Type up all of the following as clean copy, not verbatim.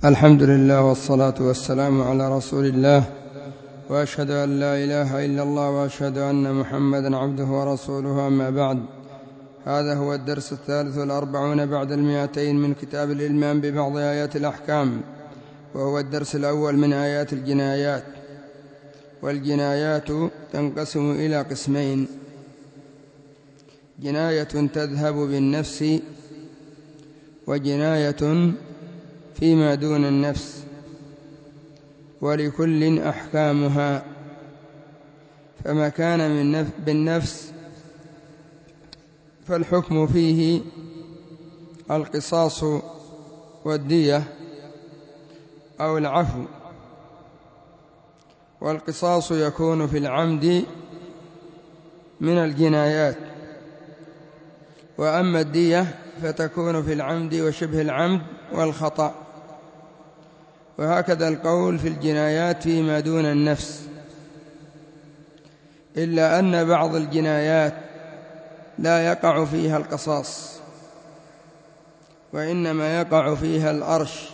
الحمد لله والصلاة والسلام على رسول الله، وأشهد أن لا إله إلا الله، وأشهد أن محمدا عبده ورسوله. أما بعد، هذا هو الدرس 43 بعد 200 من كتاب الإلمام ببعض آيات الأحكام، وهو الدرس الأول من آيات الجنايات. والجنايات تنقسم إلى قسمين: جناية تذهب بالنفس، وجناية فيما دون النفس، ولكل أحكامها. فما كان بالنفس فالحكم فيه القصاص والدية أو العفو، والقصاص يكون في العمد من الجنايات، وأما الدية فتكون في العمد وشبه العمد والخطأ. وهكذا القول في الجنايات فيما دون النفس، إلا أن بعض الجنايات لا يقع فيها القصاص، وإنما يقع فيها الأرش.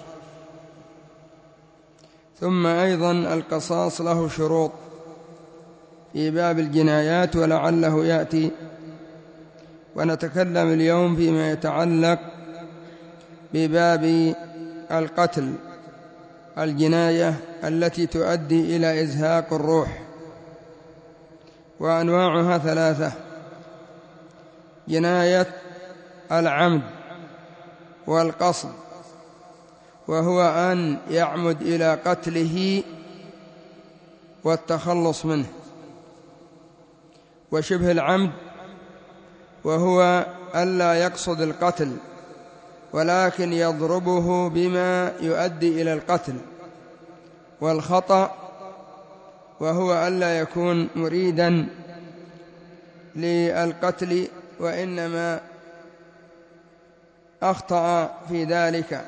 ثم أيضا القصاص له شروط في باب الجنايات، ولعله يأتي. ونتكلم اليوم فيما يتعلق بباب القتل، الجناية التي تؤدي إلى إزهاق الروح. وأنواعها ثلاثة: جناية العمد والقصد، وهو أن يعمد إلى قتله والتخلص منه، وشبه العمد، وهو ألا يقصد القتل ولكن يضربه بما يؤدي إلى القتل، والخطأ، وهو ألا يكون مريدا للقتل وإنما أخطأ في ذلك.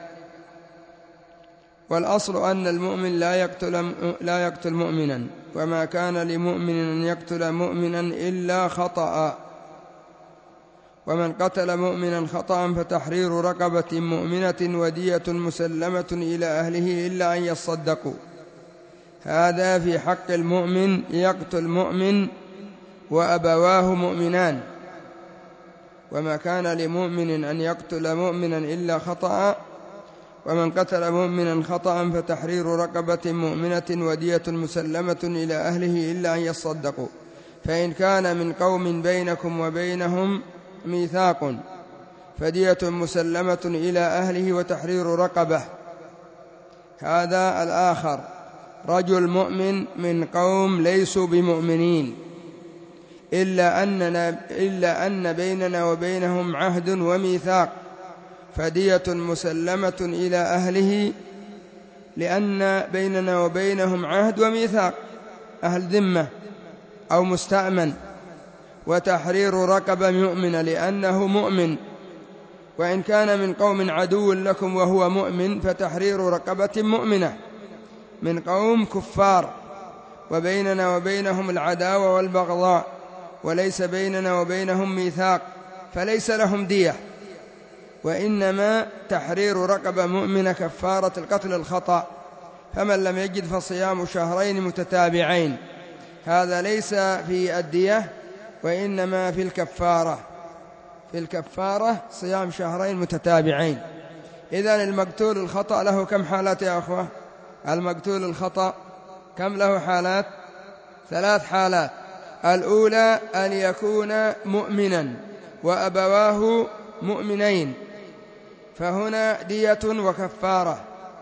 والأصل أن المؤمن لا يقتل مؤمنا، وما كان لمؤمن أن يقتل مؤمنا إلا خطأ. ومن قتل مؤمنا خطأ فتحرير رقبة مؤمنة ودية مسلمة إلى أهله إلا أن يصدقوا. هذا في حق المؤمن يقتل مؤمن وأبواه مؤمنان. وما كان لمؤمن أن يقتل مؤمنا إلا خطأ. ومن قتل مؤمنا خطأ فتحرير رقبة مؤمنة ودية مسلمة إلى أهله إلا أن يصدقوا. فإن كان من قوم بينكم وبينهم ميثاق فدية مسلمة إلى أهله وتحرير رقبة. هذا الآخر رجل مؤمن من قوم ليسوا بمؤمنين، إلا أن بيننا وبينهم عهد وميثاق، فدية مسلمة إلى أهله، لأن بيننا وبينهم عهد وميثاق، أهل ذمة أو مستأمن. وتحرير رقبة مؤمنة لأنه مؤمن. وإن كان من قوم عدو لكم وهو مؤمن فتحرير رقبة مؤمنة من قوم كفار، وبيننا وبينهم العداوة والبغضاء، وليس بيننا وبينهم ميثاق، فليس لهم دية، وإنما تحرير رقبة مؤمنة كفارة القتل الخطأ. فمن لم يجد فصيام شهرين متتابعين. هذا ليس في الدية، وإنما في الكفارة. في الكفارة صيام شهرين متتابعين. إذن المقتول الخطأ له كم حالات يا أخوة؟ المقتول الخطأ كم له حالات؟ 3 حالات. الأولى أن يكون مؤمنا وأبواه مؤمنين، فهنا دية وكفارة.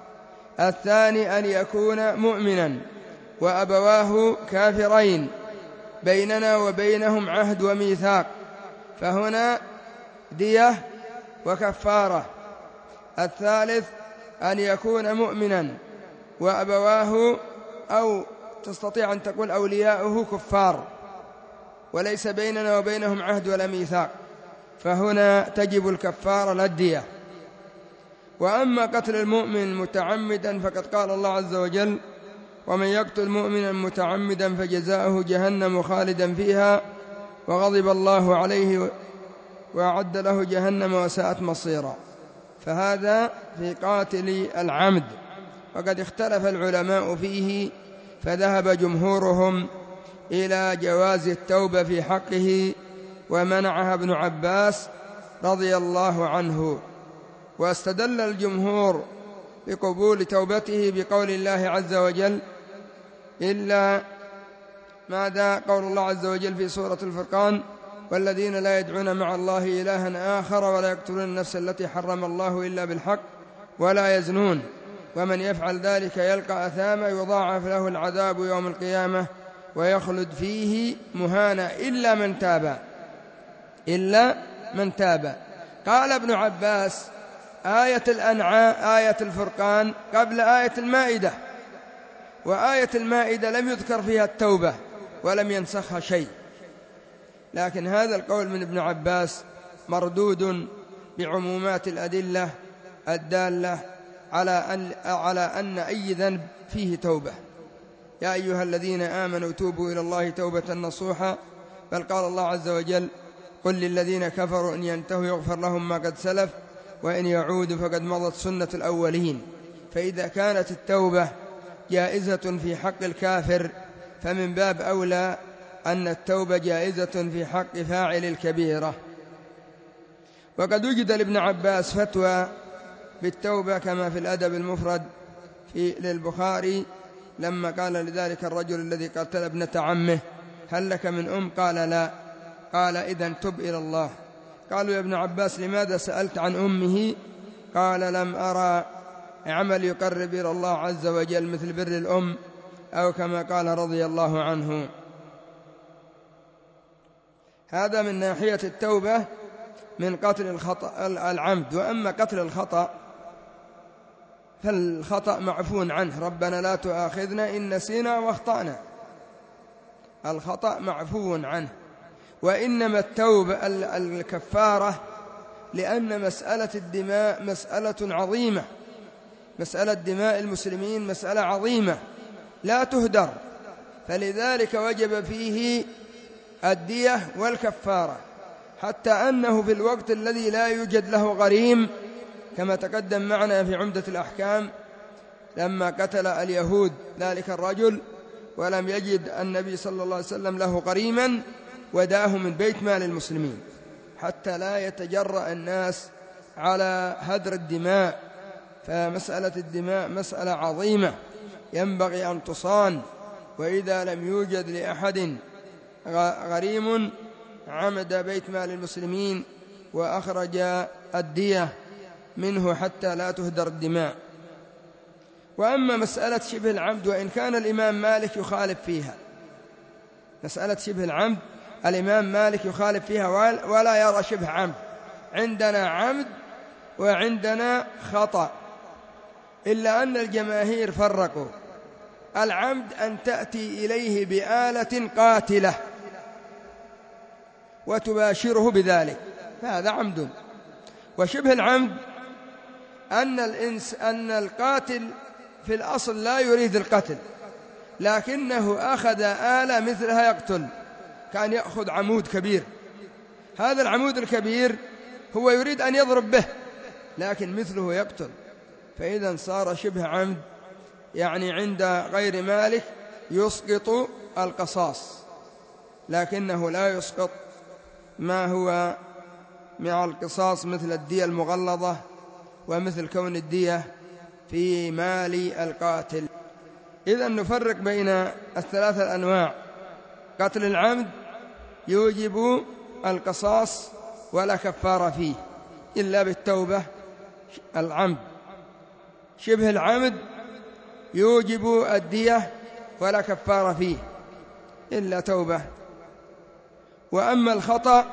الثاني أن يكون مؤمنا وأبواه كافرين، بيننا وبينهم عهد وميثاق، فهنا دية وكفارة. الثالث أن يكون مؤمنا وأبواه، أو تستطيع أن تقول أولياؤه كفار، وليس بيننا وبينهم عهد ولا ميثاق، فهنا تجب الكفارة لا الدية. وأما قتل المؤمن متعمدا فقد قال الله عز وجل: ومن يقتل مؤمنا متعمدا فجزاؤه جهنم خالدا فيها وغضب الله عليه وأعد له جهنم وساءت مصيرا. فهذا في قاتل العمد. وقد اختلف العلماء فيه، فذهب جمهورهم إلى جواز التوبة في حقه، ومنعها ابن عباس رضي الله عنه. واستدل الجمهور بقبول توبته بقول الله عز وجل إلا ماذا؟ قول الله عز وجل في سورة الفرقان: والذين لا يدعون مع الله إلها آخر ولا يقتلون النفس التي حرم الله إلا بالحق ولا يزنون ومن يفعل ذلك يلقى أثاما يضاعف له العذاب يوم القيامة ويخلد فيه مهانا إلا من تاب. قال ابن عباس: آية الفرقان قبل آية المائدة، وآية المائدة لم يذكر فيها التوبة ولم ينسخها شيء. لكن هذا القول من ابن عباس مردود بعمومات الأدلة الدالة على أن أي ذنب فيه توبة. يا أيها الذين آمنوا توبوا إلى الله توبة نصوحا. بل قال الله عز وجل: قل للذين كفروا إن ينتهوا يغفر لهم ما قد سلف وإن يعودوا فقد مضت سنة الأولين. فإذا كانت التوبة جائزة في حق الكافر، فمن باب أولى أن التوبة جائزة في حق فاعل الكبيرة. وقد وجد لابن عباس فتوى بالتوبة كما في الأدب المفرد للبخاري، لما قال لذلك الرجل الذي قتل ابنة عمه: هل لك من أم؟ قال: لا. قال: إذن تب إلى الله. قالوا: يا ابن عباس لماذا سألت عن أمه؟ قال: لم أرى عمل يقرب إلى الله عز وجل مثل بر الأم، أو كما قال رضي الله عنه. هذا من ناحية التوبة من قتل العمد. وأما قتل الخطأ فالخطأ معفو عنه، ربنا لا تؤاخذنا إن نسينا واخطأنا، الخطأ معفو عنه. وإنما التوبة الكفارة، لأن مسألة الدماء مسألة عظيمة، مسألة دماء المسلمين مسألة عظيمة لا تهدر، فلذلك وجب فيه الدية والكفارة، حتى أنه في الوقت الذي لا يوجد له غريم، كما تقدم معنا في عمدة الأحكام لما قتل اليهود ذلك الرجل ولم يجد النبي صلى الله عليه وسلم له غريما، وداه من بيت مال المسلمين حتى لا يتجرأ الناس على هدر الدماء. فمسألة الدماء مسألة عظيمة ينبغي أن تصان، وإذا لم يوجد لأحد غريم عمد بيت مال المسلمين وأخرج الدية منه حتى لا تهدر الدماء. وأما مسألة شبه العمد، وإن كان الإمام مالك يخالف فيها، مسألة شبه العمد الإمام مالك يخالف فيها ولا يرى شبه عمد، عندنا عمد وعندنا خطأ، إلا أن الجماهير فرقوا: العمد أن تأتي إليه بآلة قاتلة وتباشره بذلك، فهذا عمد. وشبه العمد أن القاتل في الأصل لا يريد القتل، لكنه أخذ آلة مثلها يقتل، كان يأخذ عمود كبير، هذا العمود الكبير هو يريد أن يضرب به لكن مثله يقتل، فإذا صار شبه عمد. يعني عند غير مالك يسقط القصاص، لكنه لا يسقط ما هو مع القصاص مثل الدية المغلظة ومثل كون الدية في مال القاتل. إذن نفرق بين الثلاثة الأنواع: قتل العمد يوجب القصاص ولا كفارة فيه إلا بالتوبة العمد، شبه العمد يوجب الدية ولا كفارة فيه إلا توبة. وأما الخطأ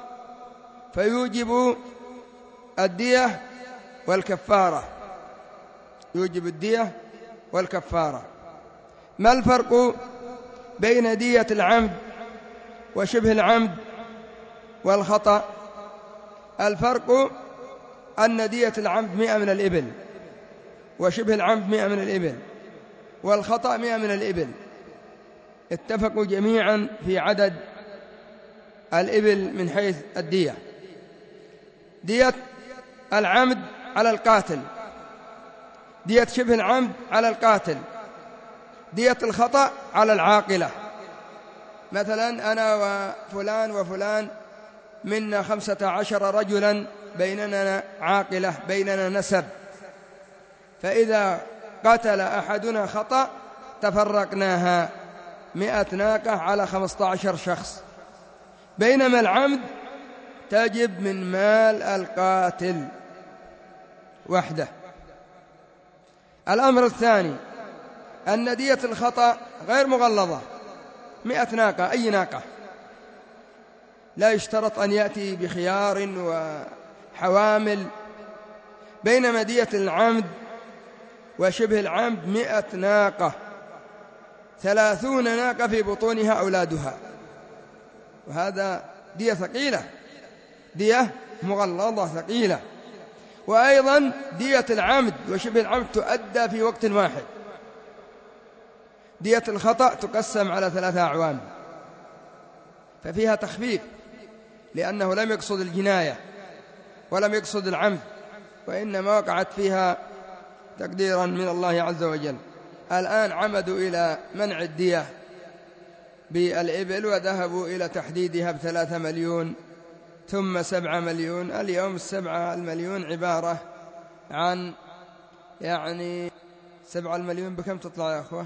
فيوجب الدية والكفارة، يوجب الدية والكفارة. ما الفرق بين دية العمد وشبه العمد والخطأ؟ الفرق أن دية العمد 100 من الإبل، وشبه العمد 100 من الإبل، والخطأ 100 من الإبل. اتفقوا جميعا في عدد الإبل من حيث الدية. دية العمد على القاتل دية شبه العمد على القاتل، دية الخطأ على العاقلة. مثلا أنا وفلان وفلان منا 15 رجلا، بيننا عاقلة، بيننا نسب، فإذا قتل أحدنا خطأ تفرقناها 100 ناقة على 15 شخص، بينما العمد تجب من مال القاتل وحده. الأمر الثاني أن دية الخطأ غير مغلظة، 100 ناقة، أي ناقة، لا يشترط أن يأتي بخيار وحوامل، بينما دية العمد وشبه العمد 100 ناقة، 30 ناقة في بطونها أولادها، وهذا دية ثقيلة، دية مغلظة ثقيلة. وأيضا دية العمد وشبه العمد تؤدى في وقت واحد، دية الخطأ تقسم على 3 أعوام، ففيها تخفيف لأنه لم يقصد الجناية ولم يقصد العمد، وإنما وقعت فيها تقديرا من الله عز وجل. الآن عمدوا إلى منع الدية بالإبل وذهبوا إلى تحديدها ب3 مليون ثم 7 مليون. اليوم 7 المليون عبارة عن 7 المليون بكم تطلع يا أخوة؟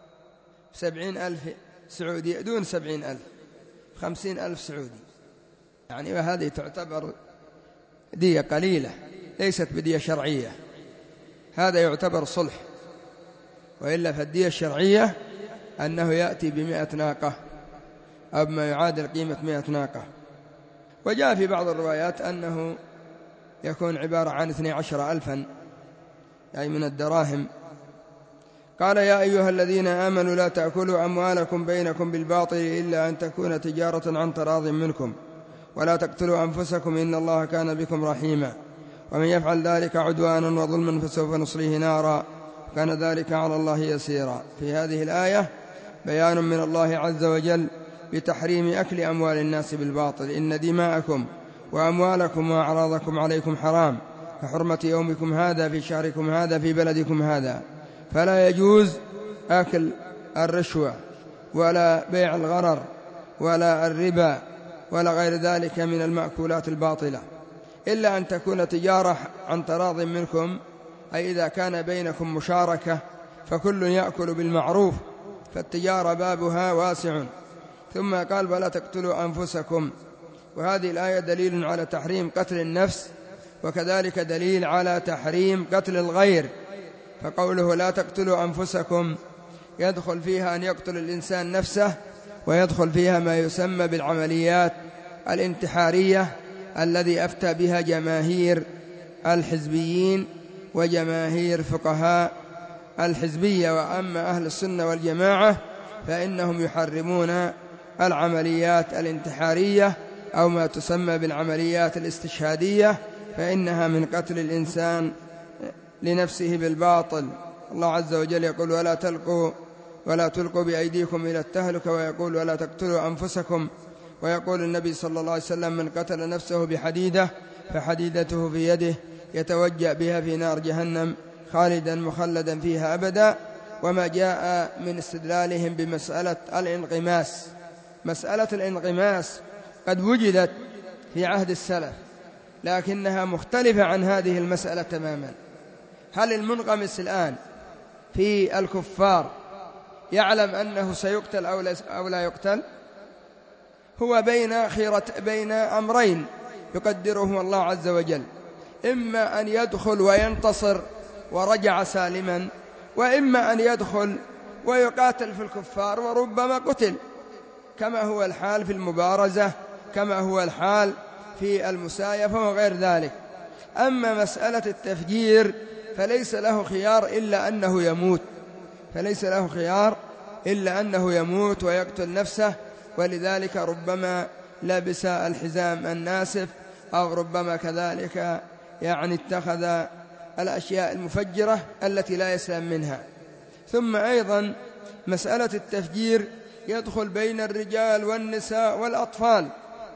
70,000 سعودي، دون 70,000، 50,000 سعودي، وهذه تعتبر دية قليلة، ليست بدية شرعية، هذا يعتبر صلح. وإلا فالدية الشرعية أنه يأتي ب100 ناقة أو ما يعادل قيمة 100 ناقة. وجاء في بعض الروايات أنه يكون عبارة عن 12,000 أي من الدراهم. قال: يا أيها الذين آمنوا لا تأكلوا أموالكم بينكم بالباطل إلا أن تكون تجارة عن تراض منكم ولا تقتلوا أنفسكم إن الله كان بكم رحيما ومن يفعل ذلك عدوانا وظلما فسوف نصليه نارا كان ذلك على الله يسيرا. في هذه الآية بيان من الله عز وجل بتحريم أكل أموال الناس بالباطل. إن دماءكم وأموالكم وأعراضكم عليكم حرام كحرمة يومكم هذا في شهركم هذا في بلدكم هذا. فلا يجوز أكل الرشوة ولا بيع الغرر ولا الربا ولا غير ذلك من المأكولات الباطلة، إلا أن تكون تجارة عن تراض منكم، أي إذا كان بينكم مشاركة فكل يأكل بالمعروف، فالتجارة بابها واسع. ثم قال: ولا تقتلوا أنفسكم، وهذه الآية دليل على تحريم قتل النفس، وكذلك دليل على تحريم قتل الغير. فقوله لا تقتلوا أنفسكم يدخل فيها أن يقتل الإنسان نفسه، ويدخل فيها ما يسمى بالعمليات الانتحارية الذي أفتى بها جماهير الحزبيين وجماهير فقهاء الحزبية. وأما أهل السنة والجماعة فإنهم يحرمون العمليات الانتحارية أو ما تسمى بالعمليات الاستشهادية، فإنها من قتل الإنسان لنفسه بالباطل. الله عز وجل يقول: ولا تلقوا بأيديكم إلى التهلكة، ويقول: ولا تقتلوا أنفسكم. ويقول النبي صلى الله عليه وسلم: من قتل نفسه بحديدة فحديدته في يده يتوجأ بها في نار جهنم خالدا مخلدا فيها أبدا. وما جاء من استدلالهم بمسألة الانغماس. مسألة الانغماس قد وجدت في عهد السلف، لكنها مختلفة عن هذه المسألة تماما. هل المنغمس الآن في الكفار يعلم أنه سيقتل أو لا يقتل؟ هو بين أمرين يقدره الله عز وجل: إما أن يدخل وينتصر ورجع سالما، وإما أن يدخل ويقاتل في الكفار وربما قتل، كما هو الحال في المبارزة، كما هو الحال في المسايفة وغير ذلك. أما مسألة التفجير فليس له خيار إلا أنه يموت، فليس له خيار إلا أنه يموت ويقتل نفسه، ولذلك ربما لبس الحزام الناسف، أو ربما كذلك اتخذ الأشياء المفجرة التي لا يسلم منها. ثم أيضا مسألة التفجير يدخل بين الرجال والنساء والأطفال،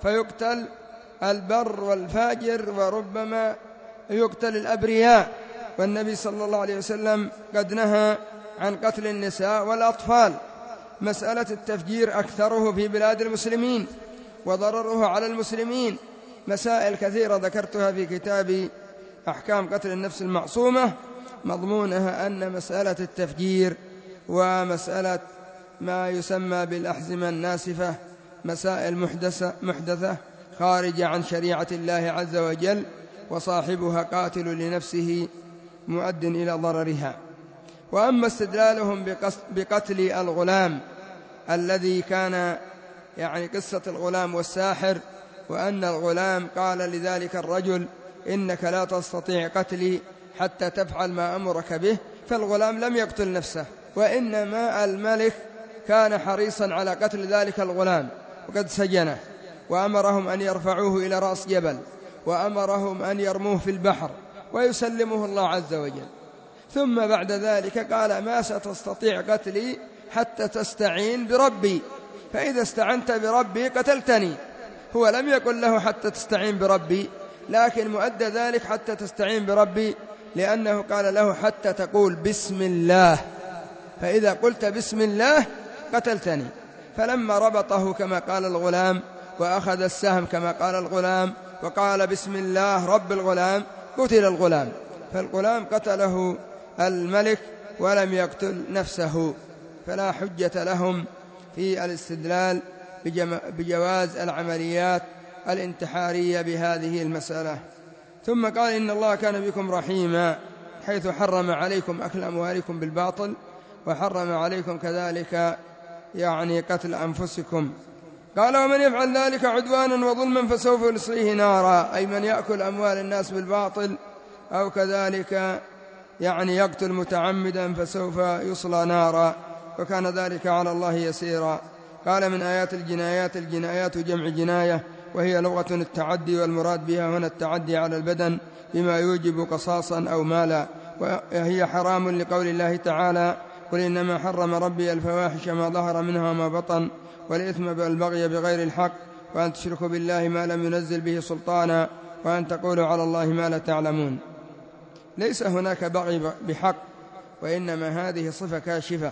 فيقتل البر والفاجر، وربما يقتل الأبرياء، والنبي صلى الله عليه وسلم قد نهى عن قتل النساء والأطفال. مسألة التفجير أكثره في بلاد المسلمين وضرره على المسلمين. مسائل كثيرة ذكرتها في كتاب أحكام قتل النفس المعصومة، مضمونها أن مسألة التفجير ومسألة ما يسمى بالأحزمة الناسفة مسائل محدثة خارجة عن شريعة الله عز وجل، وصاحبها قاتل لنفسه مؤد إلى ضررها. وأما استدلالهم بقتل الغلام الذي كان قصة الغلام والساحر، وأن الغلام قال لذلك الرجل إنك لا تستطيع قتلي حتى تفعل ما أمرك به، فالغلام لم يقتل نفسه، وإنما الملك كان حريصا على قتل ذلك الغلام وقد سجنه، وأمرهم أن يرفعوه إلى رأس جبل، وأمرهم أن يرموه في البحر ويسلمه الله عز وجل. ثم بعد ذلك قال ما ستستطيع قتلي حتى تستعين بربي، فإذا استعنت بربي قتلتني. هو لم يقل له حتى تستعين بربي، لكن مؤدى ذلك حتى تستعين بربي، لأنه قال له حتى تقول بسم الله، فإذا قلت بسم الله قتلتني. فلما ربطه كما قال الغلام وأخذ السهم كما قال الغلام وقال بسم الله رب الغلام، قتل الغلام. فالغلام قتله الملك ولم يقتل نفسه، فلا حجة لهم في الاستدلال بجواز العمليات الانتحارية بهذه المسألة. ثم قال إن الله كان بكم رحيما، حيث حرم عليكم أكل أموالكم بالباطل، وحرم عليكم كذلك قتل أنفسكم. قال ومن يفعل ذلك عدوانا وظلما فسوف نصليه نارا، أي من يأكل أموال الناس بالباطل أو كذلك يقتل متعمدا فسوف يصلى نارا، وكان ذلك على الله يسيرا. قال من آيات الجنايات جمع جناية، وهي لغة التعدي، والمراد بها هنا التعدي على البدن بما يوجب قصاصا أو مالا، وهي حرام لقول الله تعالى قل إنما حرم ربي الفواحش ما ظهر منها وما بطن والإثم والبغي بغير الحق وأن تشركوا بالله ما لم ينزل به سلطانا وأن تقولوا على الله ما لا تعلمون. ليس هناك بغي بحق، وإنما هذه صفة كاشفة،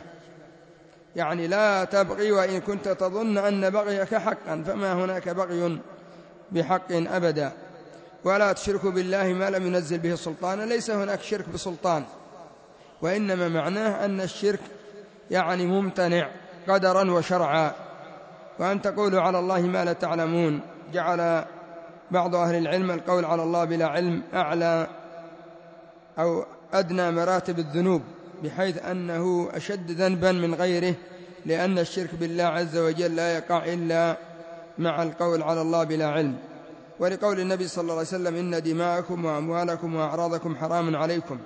لا تبغي وإن كنت تظن أن بغيك حقا، فما هناك بغي بحق أبدا. ولا تشركوا بالله ما لم ينزل به سلطانا، ليس هناك شرك بسلطان، وإنما معناه أن الشرك ممتنع قدرا وشرعا. وأن تقولوا على الله ما لا تعلمون، جعل بعض أهل العلم القول على الله بلا علم أعلى أو أدنى مراتب الذنوب، بحيث أنه أشد ذنبا من غيره، لأن الشرك بالله عز وجل لا يقع إلا مع القول على الله بلا علم. ولقول النبي صلى الله عليه وسلم إن دماءكم وأموالكم وأعراضكم حرام عليكم،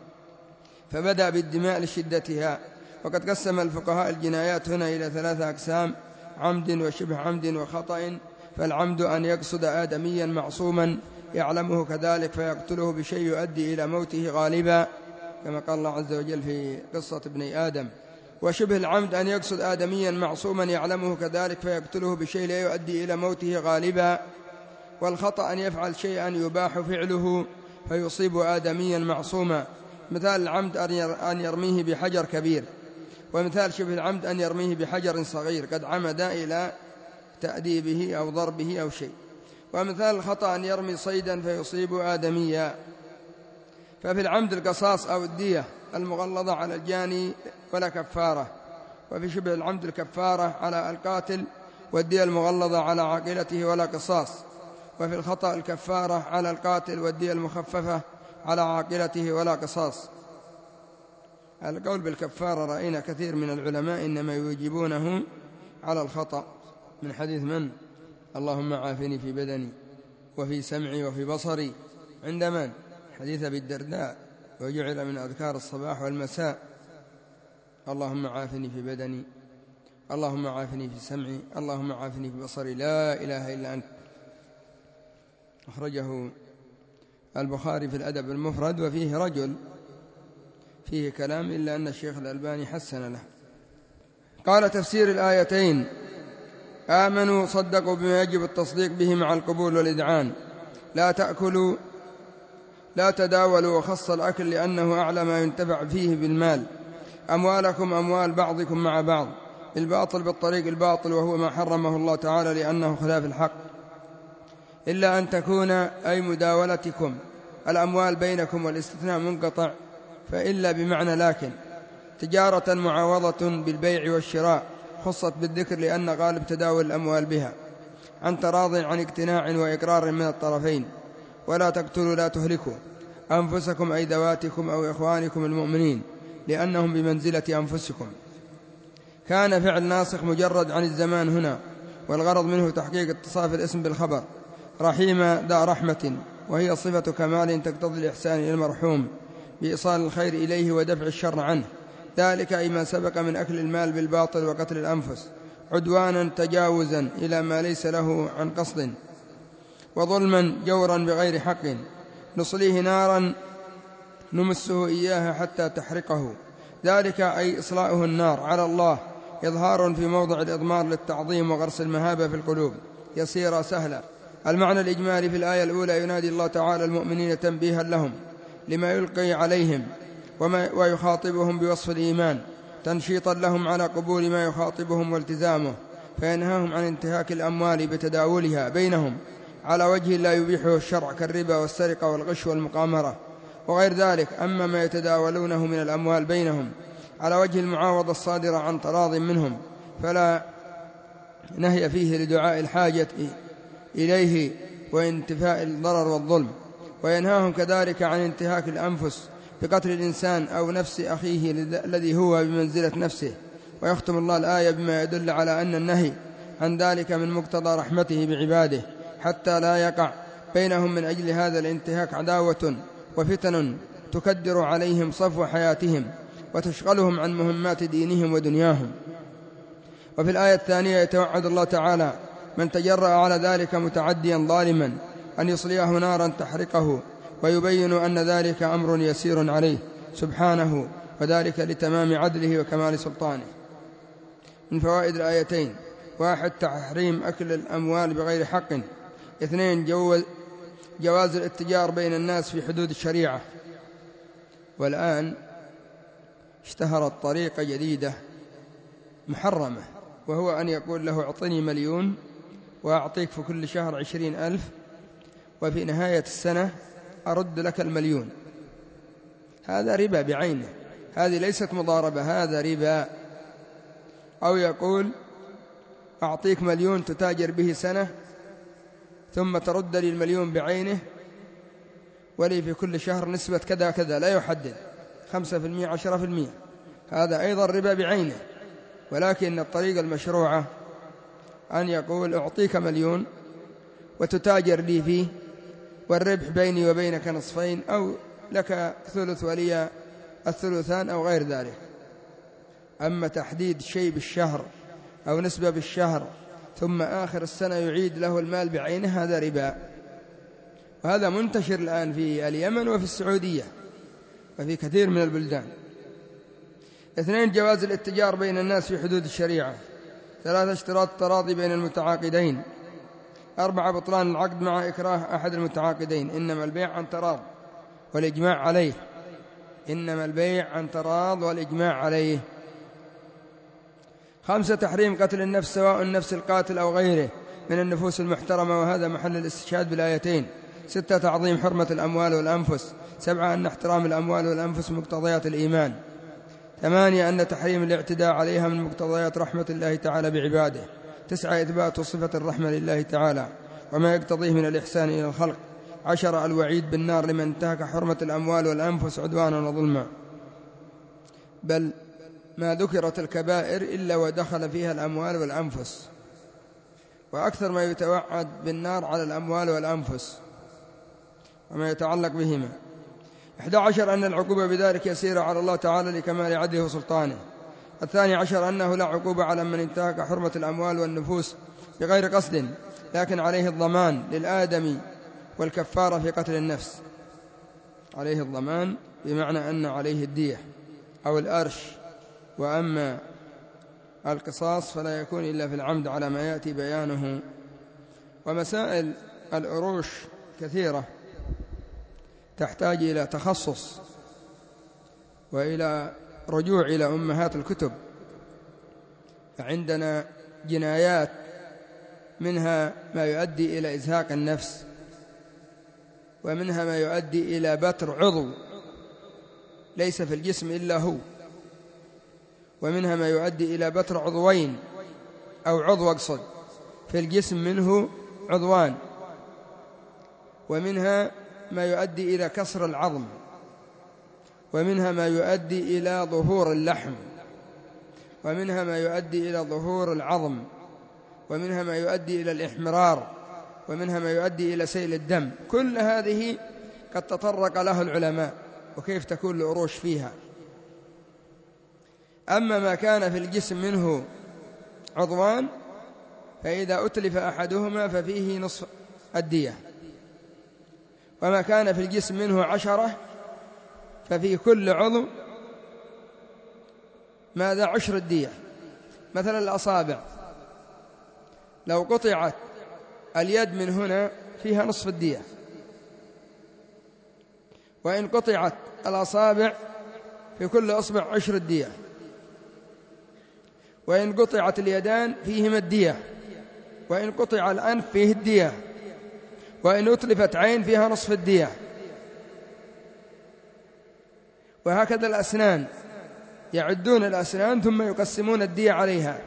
فبدأ بالدماء لشدتها. وقد قسم الفقهاء الجنايات هنا إلى 3 أقسام: عمد وشبه عمد وخطأ. فالعمد أن يقصد آدميا معصوما يعلمه كذلك فيقتله بشيء يؤدي إلى موته غالبا، كما قال الله عز وجل في قصة ابني آدم. وشبه العمد أن يقصد آدميا معصوما يعلمه كذلك فيقتله بشيء لا يؤدي إلى موته غالبا. والخطأ أن يفعل شيئا يباح فعله فيصيب آدميا معصوما. مثال العمد أن يرميه بحجر كبير، ومثال شبه العمد أن يرميه بحجر صغير قد عمد إلى تأديبه أو ضربه أو شيء. ومثال الخطأ أن يرمي صيدا فيصيب آدميا. ففي العمد القصاص أو الدية المغلظة على الجاني ولا كفارة، وفي شبه العمد الكفارة على القاتل والدية المغلظة على عاقلته ولا قصاص. وفي الخطأ الكفارة على القاتل والدية المخففة على عاقلته ولا قصاص. القول بالكفارة رأينا كثير من العلماء إنما يوجبونه على الخطأ، من حديث من؟ اللهم عافني في بدني وفي سمعي وفي بصري، عند من؟ حديث أبي الدرداء، وجعل من أذكار الصباح والمساء اللهم عافني في بدني، اللهم عافني في سمعي، اللهم عافني في بصري، لا إله إلا أنت. أخرجه البخاري في الأدب المفرد، وفيه رجل فيه كلام إلا أن الشيخ الألباني حسن له. قال تفسير الآيتين: آمنوا صدقوا بما يجب التصديق به مع القبول والإذعان. لا لا تداولوا، وخص الأكل لأنه أعلى ما ينتفع فيه بالمال. أموالكم أموال بعضكم مع بعض بالباطل بالطريق الباطل، وهو ما حرمه الله تعالى لأنه خلاف الحق، إلا أن تكون أي مداولتكم الأموال بينكم، والاستثناء منقطع فإلا بمعنى لكن. تجارة معاوضة بالبيع والشراء خصت بالذكر لأن غالب تداول الأموال بها عن تراض عن اقتناع وإقرار من الطرفين. ولا تقتلوا لا تهلكوا أنفسكم أي ذواتكم أو إخوانكم المؤمنين لأنهم بمنزلة أنفسكم. كان فعل ناسخ مجرد عن الزمان هنا، والغرض منه تحقيق اتصاف الاسم بالخبر. رحيم ذا رحمة، وهي صفة كمال تقتضي الإحسان إلى المرحوم بإيصال الخير إليه ودفع الشر عنه. ذلك أي ما سبق من أكل المال بالباطل وقتل الأنفس عدوانا تجاوزا إلى ما ليس له عن قصد، وظلما جورا بغير حق. نصليه نارا نمسه إياها حتى تحرقه. ذلك أي إصلاؤه النار على الله إظهار في موضع الإضمار للتعظيم وغرس المهابة في القلوب يسير سهلا. المعنى الإجمالي في الآية الأولى ينادي الله تعالى المؤمنين تنبيها لهم لما يلقي عليهم ويخاطبهم بوصف الإيمان، تنشيطا لهم على قبول ما يخاطبهم والتزامه، فينهاهم عن انتهاك الأموال بتداولها بينهم على وجه لا يبيحه الشرع كالربا والسرقة والغش والمقامرة وغير ذلك. أما ما يتداولونه من الأموال بينهم على وجه المعاوضة الصادرة عن تراض منهم فلا نهي فيه لدعاء الحاجة إليه وانتفاء الضرر والظلم. وينهاهم كذلك عن انتهاك الأنفس بقتل الإنسان أو نفس أخيه الذي هو بمنزلة نفسه. ويختم الله الآية بما يدل على أن النهي عن ذلك من مقتضى رحمته بعباده، حتى لا يقع بينهم من أجل هذا الانتهاك عداوة وفتن تكدر عليهم صفو حياتهم وتشغلهم عن مهمات دينهم ودنياهم. وفي الآية الثانية يتوعد الله تعالى من تجرأ على ذلك متعديا ظالما أن يصليه نارا تحرقه، ويبين أن ذلك أمر يسير عليه سبحانه، وذلك لتمام عدله وكمال سلطانه. من فوائد الآيتين: 1. تحريم أكل الأموال بغير حق. 2. جواز الاتجار بين الناس في حدود الشريعة. والآن اشتهرت طريقة جديدة محرمة، وهو أن يقول له أعطني 1,000,000 وأعطيك في كل شهر 20,000 وفي نهاية السنة أرد لك 1,000,000. هذا ربا بعينه، هذه ليست مضاربة، هذا ربا. أو يقول أعطيك 1,000,000 تتاجر به سنة ثم ترد لي 1,000,000 بعينه ولي في كل شهر نسبة كذا كذا، لا يحدد 5% 10%. هذا أيضا ربا بعينه. ولكن الطريقة المشروعة أن يقول أعطيك 1,000,000 وتتاجر لي فيه، والربح بيني وبينك نصفين، أو لك ثلث ولي الثلثان أو غير ذلك. أما تحديد شيء بالشهر أو نسبة بالشهر ثم آخر السنة يعيد له المال بعينه، هذا ربا. وهذا منتشر الآن في اليمن وفي السعودية وفي كثير من البلدان. 2. جواز الاتجار بين الناس في حدود الشريعة. 3. اشتراط التراضي بين المتعاقدين. 4. بطلان العقد مع إكراه أحد المتعاقدين. إنما البيع عن تراض والإجماع عليه. إنما البيع عن تراض والإجماع عليه. 5. تحريم قتل النفس سواء النفس القاتل أو غيره من النفوس المحترمة، وهذا محل الاستشهاد بالآيتين. 6. تعظيم حرمة الأموال والأنفس. 7. أن احترام الأموال والأنفس مقتضيات الإيمان. 8. أن تحريم الاعتداء عليها من مقتضيات رحمة الله تعالى بعباده. 9. إثبات صفة الرحمة لله تعالى وما يقتضيه من الإحسان إلى الخلق. 10. الوعيد بالنار لمن انتهك حرمة الأموال والأنفس عدوانا وظلما. بل ما ذكرت الكبائر إلا ودخل فيها الأموال والأنفس، وأكثر ما يتوعد بالنار على الأموال والأنفس وما يتعلق بهما. 11. أن العقوبة بذلك يسير على الله تعالى لكمال عدله وسلطانه. 12. أنه لا عقوبة على من انتهك حرمة الأموال والنفوس بغير قصد، لكن عليه الضمان للآدمي والكفارة في قتل النفس. عليه الضمان بمعنى أن عليه الدية أو الأرش. وأما القصاص فلا يكون إلا في العمد على ما يأتي بيانه. ومسائل الأروش كثيرة، تحتاج إلى تخصص وإلى رجوع إلى أمهات الكتب. فعندنا جنايات منها ما يؤدي إلى إزهاق النفس، ومنها ما يؤدي إلى بتر عضو ليس في الجسم إلا هو، ومنها ما يؤدي إلى بتر عضوين أو عضو أقصد في الجسم منه عضوان، ومنها ما يؤدي إلى كسر العظم، ومنها ما يؤدي إلى ظهور اللحم، ومنها ما يؤدي إلى ظهور العظم، ومنها ما يؤدي إلى الإحمرار، ومنها ما يؤدي إلى سيل الدم. كل هذه قد تطرق له العلماء وكيف تكون العروش فيها. أما ما كان في الجسم منه عضوان فإذا أتلف أحدهما ففيه نصف الدية، وما كان في الجسم منه 10 ففي كل عضو ماذا؟ 10 الدية. مثلا الأصابع لو قطعت اليد من هنا فيها نصف الدية، وإن قطعت الأصابع في كل أصبع 10 الدية، وإن قطعت اليدان فيهما الدية، وإن قطع الأنف فيه الدية، وإن أتلفت عين فيها نصف الدية. وهكذا الأسنان، يعدون الأسنان ثم يقسمون الدية عليها،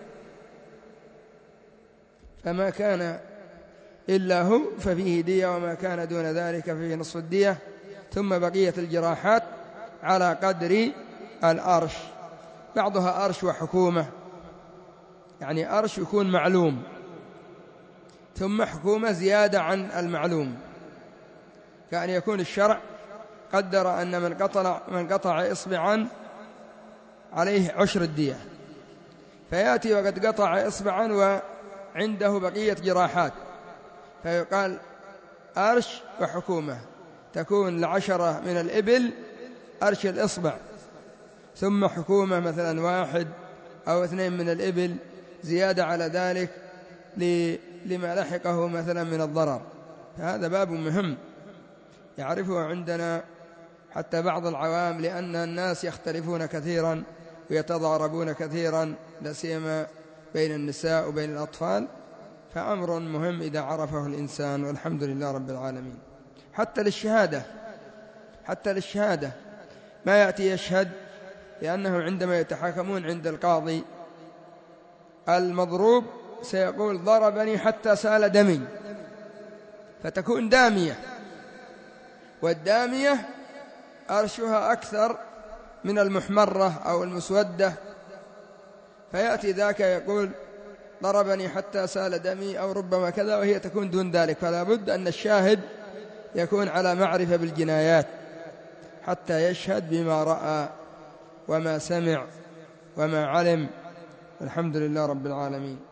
فما كان إلا هو ففيه دية، وما كان دون ذلك فيه نصف الدية. ثم بقية الجراحات على قدر الأرش، بعضها أرش وحكومة، يعني أرش يكون معلوم، ثم حكومة زيادة عن المعلوم، كأن يكون الشرع قدر أن من قطع إصبعا عليه 10 الدية، فيأتي وقد قطع إصبعا وعنده بقية جراحات، فيقال أرش وحكومة، تكون 10 من الإبل أرش الإصبع، ثم حكومة مثلا 1 أو 2 من الإبل زيادة على ذلك لما لحقه مثلا من الضرر. فهذا باب مهم يعرفه عندنا حتى بعض العوام، لأن الناس يختلفون كثيرا ويتضاربون كثيرا، لا سيما بين النساء وبين الأطفال، فأمر مهم إذا عرفه الإنسان، والحمد لله رب العالمين. حتى للشهادة ما يأتي يشهد، لأنه عندما يتحاكمون عند القاضي المضروب سيقول ضربني حتى سال دمي، فتكون دامية، والدامية أرشها أكثر من المحمرة أو المسودة، فيأتي ذاك يقول ضربني حتى سال دمي أو ربما كذا، وهي تكون دون ذلك. فلا بد أن الشاهد يكون على معرفة بالجنايات حتى يشهد بما رأى وما سمع وما علم. الحمد لله رب العالمين.